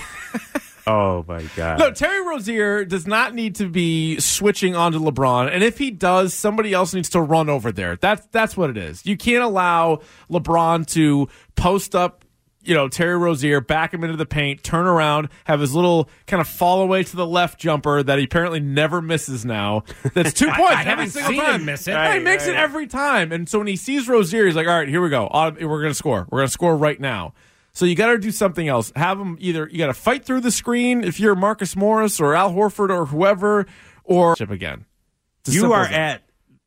Oh my God! No, Terry Rozier does not need to be switching onto LeBron, and if he does, somebody else needs to run over there. That's what it is. You can't allow LeBron to post up, Terry Rozier, back him into the paint, turn around, have his little kind of fall away to the left jumper that he apparently never misses now. That's 2 points every single time. Him miss it. He makes it every time. And so when he sees Rozier, he's like, all right, here we go. We're going to score. We're going to score right now. So you got to do something else. Have him you got to fight through the screen if you're Marcus Morris or Al Horford or whoever, or chip again. You are at,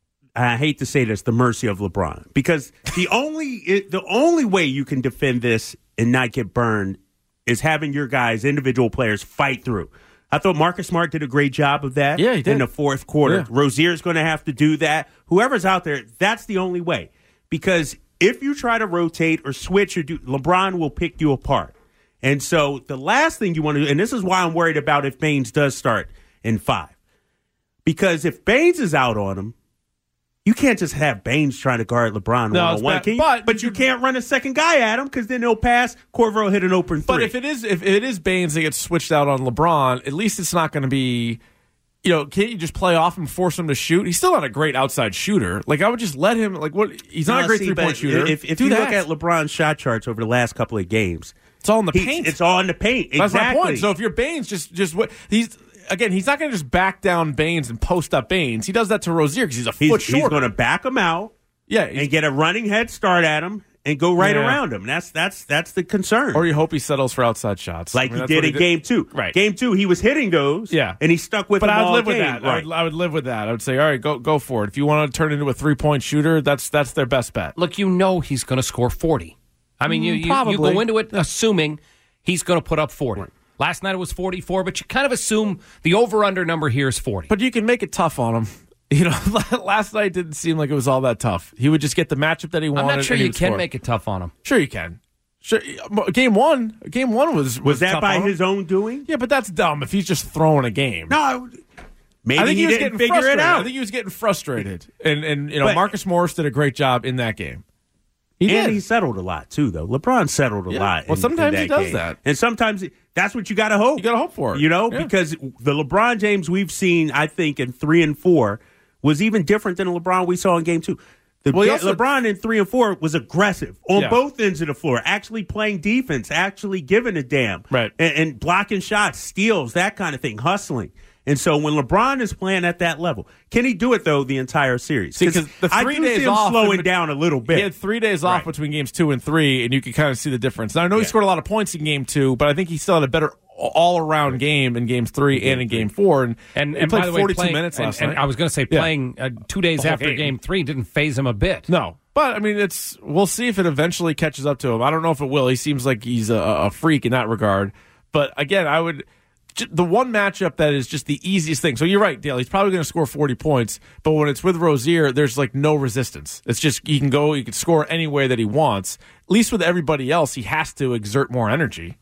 I hate to say this, the mercy of LeBron, because the only way you can defend this and not get burned is having your guys, individual players, fight through. I thought Marcus Smart did a great job of that he did. in the fourth quarter. Yeah. Rozier's going to have to do that. Whoever's out there, that's the only way. Because if you try to rotate or switch, LeBron will pick you apart. And so the last thing you want to do, and this is why I'm worried about if Baines does start in 5. Because if Baines is out on him, you can't just have Baines trying to guard LeBron one-on-one. But you can't run a second guy at him because then he'll pass. Korver will hit an open 3. But if it is Baines that gets switched out on LeBron, at least it's not going to be, can't you just play off and force him to shoot? He's still not a great outside shooter. Like, I would just let him, he's not a great three-point shooter. If you look at LeBron's shot charts over the last couple of games, it's all in the paint. It's all in the paint. Exactly. That's my point. So if you're Baines, just what he's not going to just back down Baines and post up Baines. He does that to Rozier because he's a foot shorter. He's going to back him out, and get a running head start at him and go right around him. That's the concern. Or you hope he settles for outside shots, like he did in Game 2. Right, Game 2 he was hitting those, and he stuck with. But them I would all live game. with that. Right. I would live with that. I would say, all right, go for it. If you want to turn into a 3-point shooter, that's their best bet. Look, he's going to score 40. I mean, you go into it assuming he's going to put up 40. Right. Last night it was 44, but you kind of assume the over-under number here is 40. But you can make it tough on him. Last night didn't seem like it was all that tough. He would just get the matchup that he wanted. I'm not sure you can make it tough on him. Sure you can. Sure. Game one was that tough by on him. his own doing? Yeah, but that's dumb if he's just throwing a game. No, maybe I think he was didn't getting figure it frustrated. out. I think he was getting frustrated. And Marcus Morris did a great job in that game. He settled a lot, too, though. LeBron settled a lot. Well, sometimes he does game. that. And sometimes that's what you got to hope. You got to hope for it. Because the LeBron James we've seen, I think, in 3 and 4 was even different than the LeBron we saw in Game 2. LeBron in 3 and 4 was aggressive on both ends of the floor, actually playing defense, actually giving a damn, right, and blocking shots, steals, that kind of thing, hustling. And so when LeBron is playing at that level, can he do it, though, the entire series? Because the 3 days off, slowing down a little bit. He had 3 days off between games 2 and 3, and you can kind of see the difference. Now, I know he scored a lot of points in game 2, but I think he still had a better all-around game in games 3 and in game 4. And he played 42 minutes last night. And I was going to say, playing 2 days after game 3 didn't faze him a bit. No. But, I mean, we'll see if it eventually catches up to him. I don't know if it will. He seems like he's a freak in that regard. But, again, the one matchup that is just the easiest thing. So you're right, Dale. He's probably going to score 40 points. But when it's with Rozier, there's no resistance. It's just he can score any way that he wants. At least with everybody else, he has to exert more energy.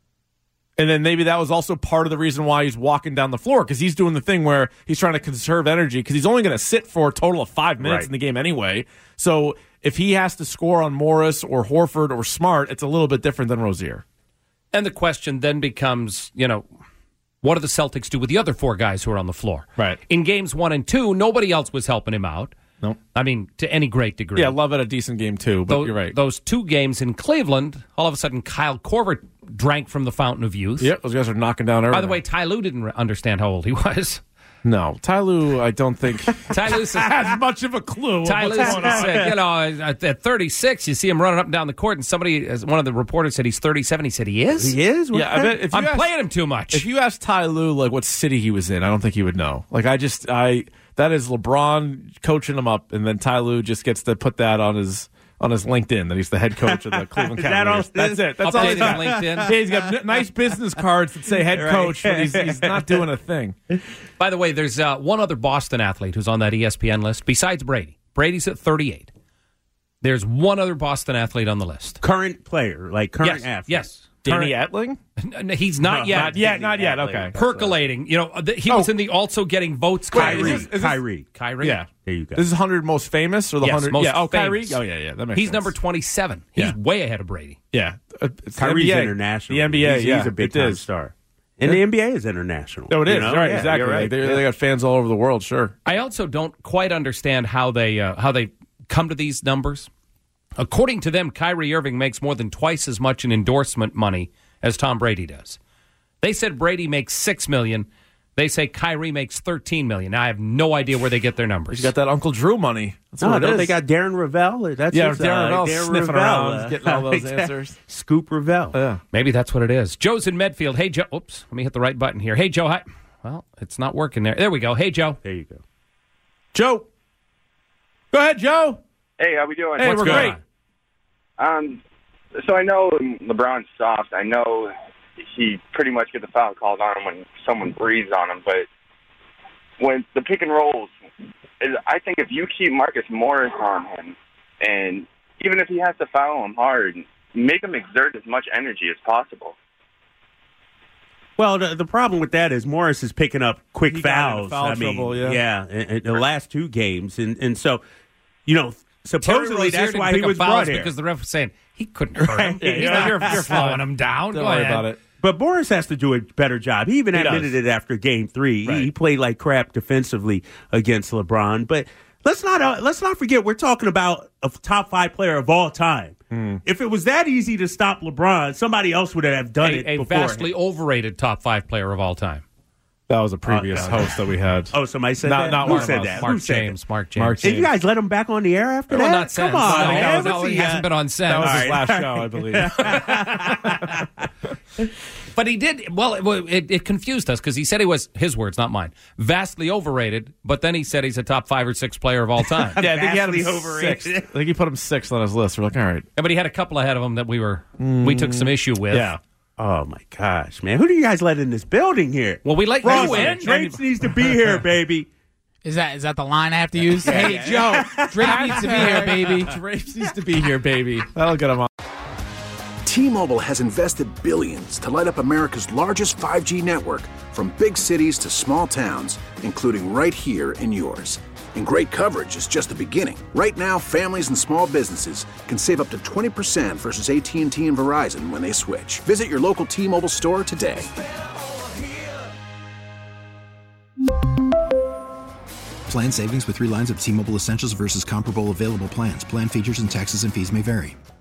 And then maybe that was also part of the reason why he's walking down the floor, because he's doing the thing where he's trying to conserve energy because he's only going to sit for a total of 5 minutes in the game anyway. So if he has to score on Morris or Horford or Smart, it's a little bit different than Rozier. And the question then becomes, what do the Celtics do with the other 4 guys who are on the floor? Right. In games 1 and 2, nobody else was helping him out. No. I mean, to any great degree. Yeah, Love had a decent game too, but you're right. Those 2 games in Cleveland, all of a sudden Kyle Korver drank from the fountain of youth. Yep, those guys are knocking down everything. By the way, Ty Lue didn't understand how old he was. No, Ty Lue, I don't think Ty Lue has much of a clue. Ty Lue said, at 36, you see him running up and down the court, and one of the reporters said he's 37. He said he is. He is. Yeah, I bet I'm playing him too much. If you ask Ty Lue what city he was in, I don't think he would know. That is LeBron coaching him up, and then Ty Lue just gets to put that on his on his LinkedIn that he's the head coach of the Cleveland Is that all Cavaliers. it is? That's it. That's all he's Updated got. LinkedIn. Yeah, he's got nice business cards that say head coach, but he's not doing a thing. By the way, there's one other Boston athlete who's on that ESPN list besides Brady. Brady's at 38. There's one other Boston athlete on the list. Current player, like current athlete. Yes. Danny Etling? No, he's not yet. Not yet. Okay. Percolating. You know, he was in the also getting votes. Kyrie. Is this- Kyrie. Yeah. There you go. This is 100 most famous or the Yes, 100? most yeah. Oh, Kyrie. famous. Oh, yeah. That makes He's sense. number 27. He's Yeah. way ahead of Brady. Yeah. It's the Kyrie's NBA. international. The NBA, He's a big time star. And the NBA is international. No, it is. You know? Right, Yeah, exactly. you're right. They got fans all over the world, sure. I also don't quite understand how they come to these numbers. According to them, Kyrie Irving makes more than twice as much in endorsement money as Tom Brady does. They said Brady makes $6 million. They say Kyrie makes $13 million. Now, I have no idea where they get their numbers. He's got that Uncle Drew money. That's what it don't is. they got Darren Ravel? That's Yeah, his, Darren Ravel's Darren sniffing Ravel, around, getting all those answers. Scoop Ravel. Yeah. Maybe that's what it is. Joe's in Medfield. Hey, Joe. Oops, let me hit the right button here. Hey, Joe. Hi. Well, it's not working there. There we go. Hey, Joe. There you go. Joe. Go ahead, Joe. Hey, how we doing? Hey, we're great. So I know LeBron's soft. I know he pretty much gets the foul called on him when someone breathes on him. But when the pick and rolls, I think if you keep Marcus Morris on him, and even if he has to foul him hard, make him exert as much energy as possible. Well, the problem with that is Morris is picking up quick He got fouls. into foul trouble, yeah. in the last two games, and so supposedly Terry that's Rozier why didn't he pick was up fouls brought here. because the ref was saying he couldn't hurt him. Yeah, You're slowing him down. Don't Go worry ahead. about it. But Morris has to do a better job. He even He admitted does. it after Game 3. Right. He played like crap defensively against LeBron. But let's not forget we're talking about a top 5 player of all time. If it was that easy to stop LeBron, somebody else would have done it A before. vastly overrated top 5 player of all time. That was a previous host that we had. Oh, somebody said Not- that? not Who one of said us. that? Mark Who said James. that? Mark James. Mark Did you guys let him back on the air after Well, that? not since. Come on, No, man. no, he hasn't been on since. That was All his right. last show, I believe. But he did, well, it confused us because he said he was, his words, not mine, vastly overrated, but then he said he's a top 5 or 6 player of all time. Yeah, I think he had Vastly him overrated. sixth. I think he put him 6th on his list. We're like, all right. Yeah, but he had a couple ahead of him that we took some issue with. Yeah. Oh, my gosh, man. Who do you guys let in this building here? Well, we let Ross, you in. Drapes needs to be here, baby. Is that the line I have to use? Hey, Joe, Drake needs to be here, baby. Drapes needs to be here, baby. That'll get him on. T-Mobile has invested billions to light up America's largest 5G network, from big cities to small towns, including right here in yours. And great coverage is just the beginning. Right now, families and small businesses can save up to 20% versus AT&T and Verizon when they switch. Visit your local T-Mobile store today. Plan savings with 3 lines of T-Mobile Essentials versus comparable available plans. Plan features and taxes and fees may vary.